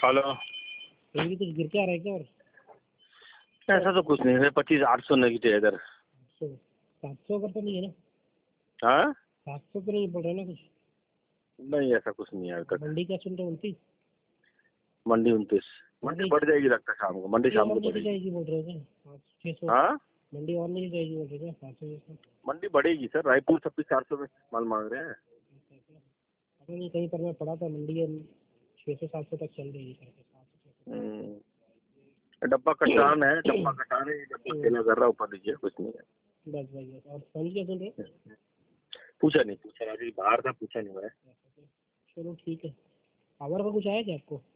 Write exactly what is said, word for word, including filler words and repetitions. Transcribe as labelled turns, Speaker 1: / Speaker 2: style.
Speaker 1: Hello.
Speaker 2: कहीं भी कुछ गिर के आ रहा है क्या? और
Speaker 1: ऐसा तो कुछ नहीं है, पच्चीस आठ सौ नेगेटिव है इधर।
Speaker 2: सात सौ का तो नहीं है ना?
Speaker 1: हाँ,
Speaker 2: सात सौ तो नहीं बोल रहे ना कुछ?
Speaker 1: नहीं ऐसा कुछ नहीं है अभी तक।
Speaker 2: मंडी क्या सुन रहे? उनतीस?
Speaker 1: मंडी उनतीस। मंडी बढ़ जाएगी लगता है शाम को। मंडी शाम को
Speaker 2: और नहीं
Speaker 1: बढ़ेगी।
Speaker 2: जाएगी बोल रहे हो क्या? छः सौ
Speaker 1: हाँ,
Speaker 2: मंडी और नहीं जाएगी बोल रहे हो क्या? सात सौ जैसा
Speaker 1: मंडी बढ़ेगी सर। रायपुर छब्बीस चार सौ में माल मांग रहे हैं।
Speaker 2: पता नहीं, कहीं पर मैं पढ़ा था मंडी छः सौ सात सौ तक चल रही है।
Speaker 1: हम्म, डब्बा कटान है, डब्बा कटान है, डब्बा सेला कर रहा है, ऊपर लीजिए कुछ नहीं है।
Speaker 2: बस भाई बस। और समझ क्या सुन रहे?
Speaker 1: पूछा नहीं, पूछा अभी बाहर था, पूछा नहीं मैं।
Speaker 2: चलो ठीक है। पावर का कुछ आया क्या आपको?